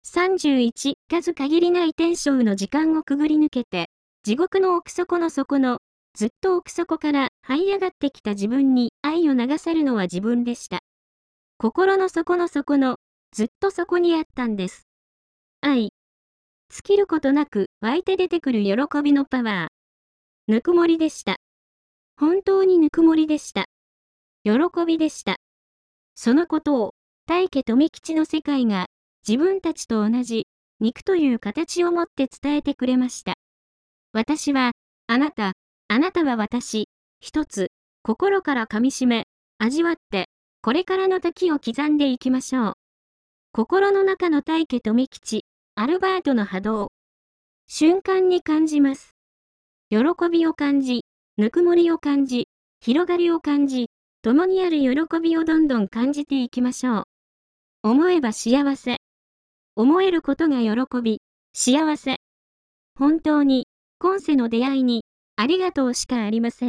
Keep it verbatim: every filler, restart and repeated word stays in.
さんじゅういち、数限りない天正の時間をくぐり抜けて、地獄の奥底の底の、ずっと奥底から這い上がってきた自分に愛を流せるのは自分でした。心の底の底の、ずっとそこにあったんです。愛。尽きることなく湧いて出てくる喜びのパワー。ぬくもりでした。本当にぬくもりでした。喜びでした。そのことを、大家富吉の世界が、自分たちと同じ、肉という形をもって伝えてくれました。私は、あなた、あなたは私、一つ、心から噛み締め、味わって、これからの時を刻んでいきましょう。心の中の大家富吉、アルバートの波動。瞬間に感じます。喜びを感じ、ぬくもりを感じ、広がりを感じ、共にある喜びをどんどん感じていきましょう。思えば幸せ。思えることが喜び、幸せ。本当に、今世の出会いに、ありがとうしかありません。